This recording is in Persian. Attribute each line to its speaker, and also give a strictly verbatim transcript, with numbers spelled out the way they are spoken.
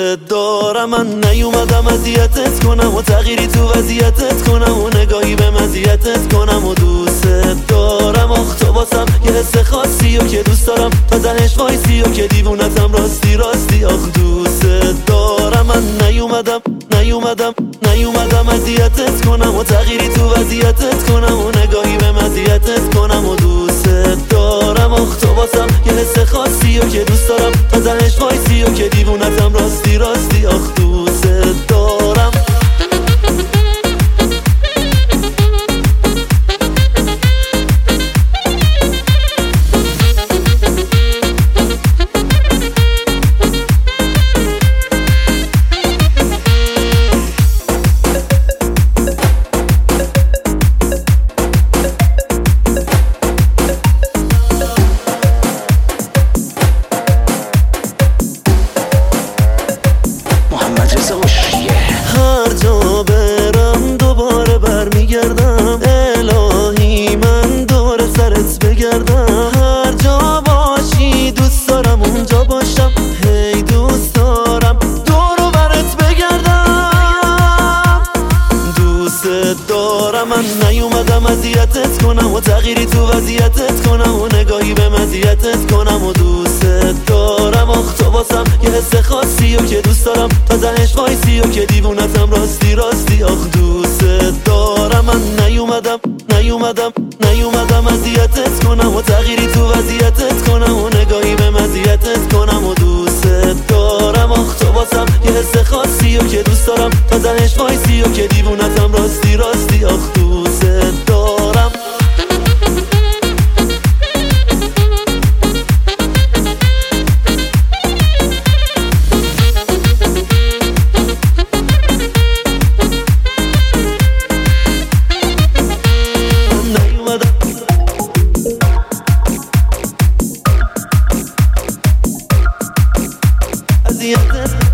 Speaker 1: دارم. من نیومدم اذیتت کنم و تغییری تو وضعیتت کنم و نگاهی به مزیتت کنم و دوست دارم. آخ تو واسم یه حس خاصی و که دوست دارم تا تهش وایسی و که دیوونتم راستی راستی. آخ دوست دارم. من نیومدم نیومدم نیومدم اذیتت کنم و تغییری تو وضعیتت کنم و نگاهی به مزیتت کنم و دوست دارم. آخ تو واسم یه حس خاصی و که دوست دارم تا تهش وایسی و که دیوونتم راستی راستی. آخ دوست دارم. هر جا برم دوباره برمیگردم، الهی من دور سرت بگردم. هر جا باشی دوست دارم اونجا باشم، هی دوست دارم دورو برت بگردم. دوست دارم. من نیومدم اذیتت کنم و تغییری تو وضعیتت کنم و نگاهی به مزیتت کنم و دوست دارم. آخ تو واسم یه حس خاصی و که دوست دارم تا تهش وایسی و که دیوونتم راستی راستی. آخ دوست دارم. من نیومدم نیومدم نیومدم اذیتت کنم و تغییری تو وضعیتت کنم و نگاهی به مزیتت کنم و دوست دارم. آخ تو واسم یه حس خاصی و که دوست دارم تا تهش وایسی و که دیوونتم راستی راستی. آخ دوست دارم. اذیتت